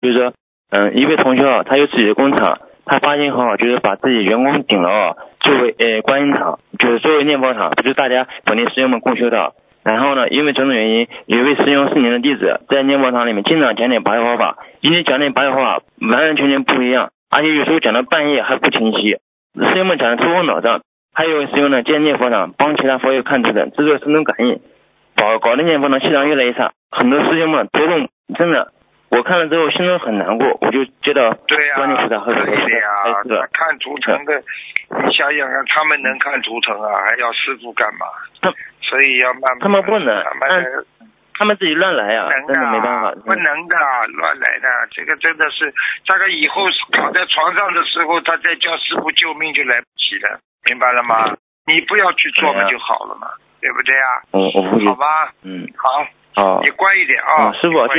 就是说，一位同学啊，他有自己的工厂，他发心很好，就是把自己员工顶了啊，作为观音堂，就是作为念佛堂，就是大家本地师兄们共修的。然后呢，因为种种原因，有一位师兄是您的弟子，在念佛堂里面经常讲点白话法，因为讲点白话法完完全全不一样，而且有时候讲到半夜还不清晰，师兄们讲的头昏脑胀。还有一位师兄呢，建念佛堂帮其他佛友看图腾，制作神通感应，搞得念佛堂气场越来越差，很多师兄们头痛，真的。我看了之后心中很难过，我就觉得对呀， 观念菩萨和可以的呀。他看图腾的，你想想看，他们能看图腾啊，还要师傅干嘛？所以要慢慢。 他们不能，他们自己乱来啊，真的没办法。 不能的，乱来的，这个真的是，这个以后躺在床上的时候，他再叫师傅救命就来不及了，明白了吗？你不要去做嘛就好了嘛，对不对呀？ 我不去。 好吧。好。你乖一点啊。 师傅。